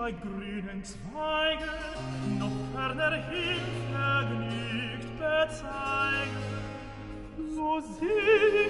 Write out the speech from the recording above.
bei grünen Zweigen noch ferner hin vergnügt bezeigen. So sing